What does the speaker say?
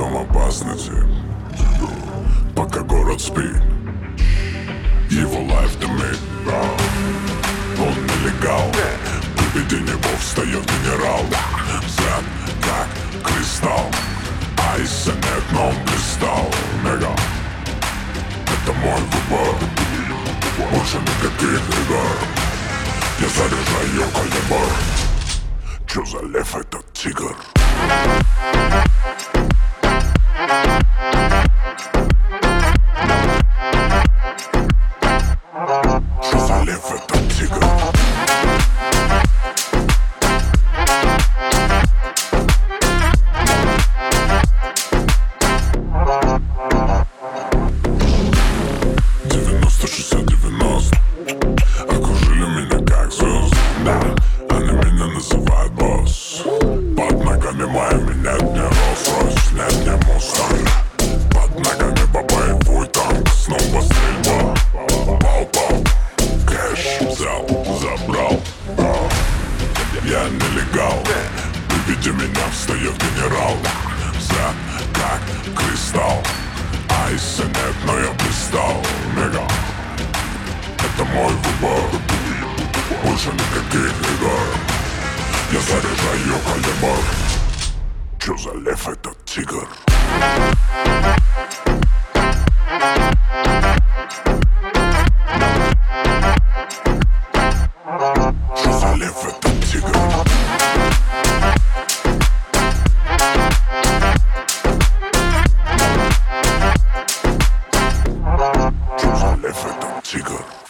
в опасности, пока город спит. Его лайф дымит, он нелегал. При виде него встает генерал. Взгляд как кристалл, айса нет, но он блистал. Мега, это мой выбор, больше никаких игр. Я заряжаю калибр. Чё за лев этот тигр? Чё за лев этот тигр? Окружили меня как звезды, да. Они меня называют босс. Под ногами моими нет ни Rolls-Royce, нет ни Mustang. Под ногами боевой танк, снова стрельба. Пау-пау, кэш взял, забрал. Я нелегал, при виде меня встает генерал. Взгляд как кристалл, айса нет, но я блистал. Мега, это мой выбор, больше никаких игр. Я заряжаю калибр. Чё за лев этот тигр? Чё за лев этот тигр? Чё за лев этот тигр?